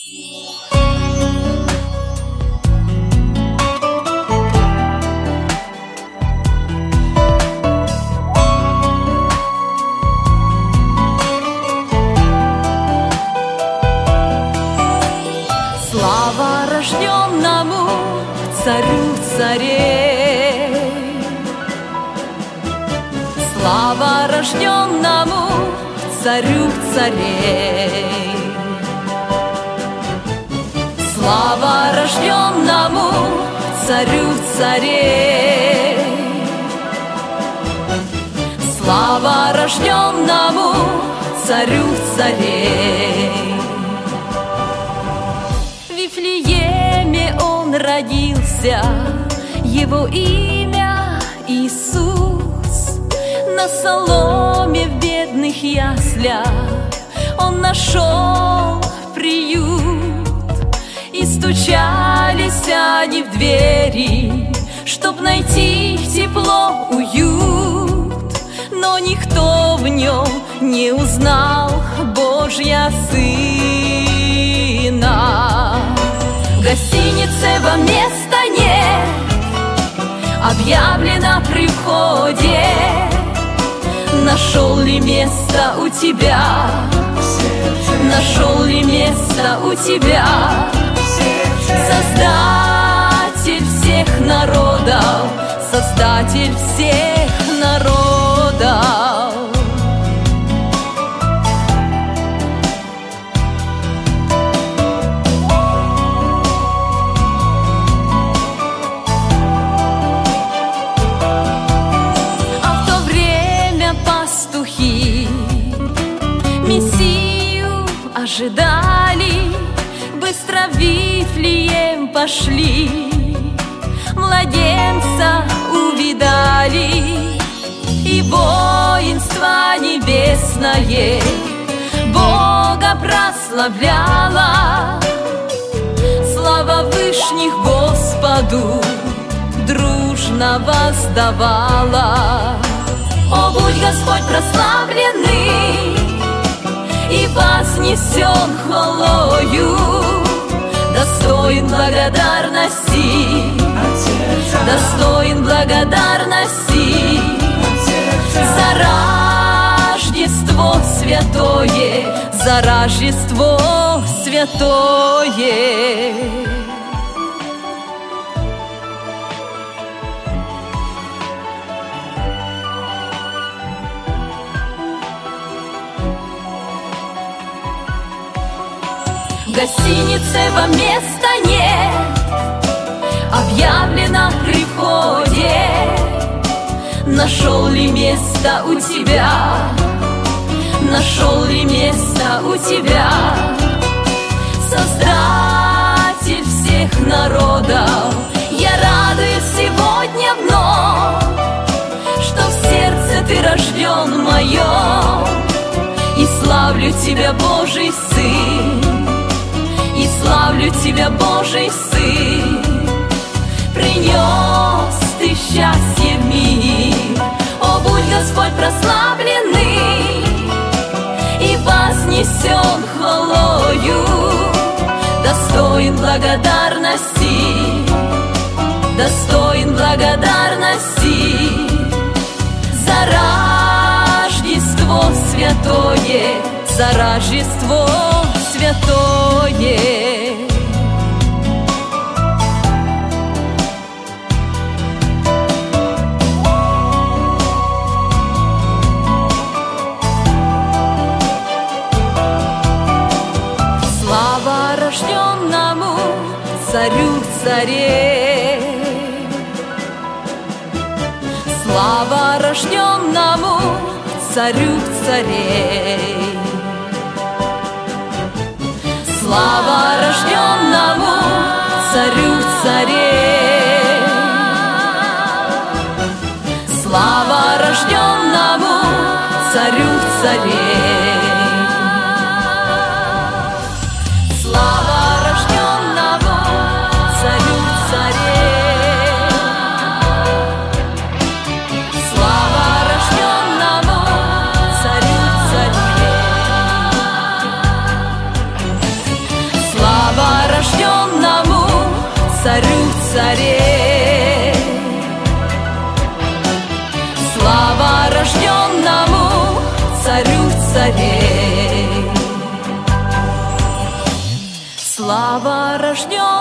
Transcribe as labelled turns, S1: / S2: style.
S1: Слава рожденному царю царей, слава рожденному царю царей, слава рожденному царю царей, слава рожденному царю царей. В Вифлееме он родился, его имя Иисус. На соломе в бедных яслях он нашел приют. И стучались они в двери, чтоб найти тепло, уют. Но никто в нем не узнал Божья Сына. В гостинице вам места нет, объявлено при входе. Нашел ли место у тебя? Нашел ли место у тебя? Создатель всех народов, Создатель всех народов. А в то время пастухи Мессию ожидали, быстро в Вифлеем пошли, младенца увидали, и воинство небесное Бога прославляло. Слава вышних Господу дружно воздавала. О, будь Господь прославленный и вознесен хвалою, достоин благодарности, достоин благодарности за Рождество святое, за Рождество святое. В гостинице вам места нет, объявлено при входе. Нашел ли место у тебя? Нашел ли место у тебя? Создатель всех народов, я радуюсь сегодня вновь, что в сердце ты рожден моем, и славлю тебя, Божий Сын, и славлю тебя, Божий Сын. Принес ты счастье в мир. О, будь Господь прославленный и вознесен хвалою, достоин благодарности, достоин благодарности за Рождество святое, за Рождество святое. Слава рожденному царю царей, слава рожденному царю царей, слава рожденному царю царей, слава рожденному царю царей.
S2: Слава
S1: царей. Слава рожденному царю царей. Слава рожденному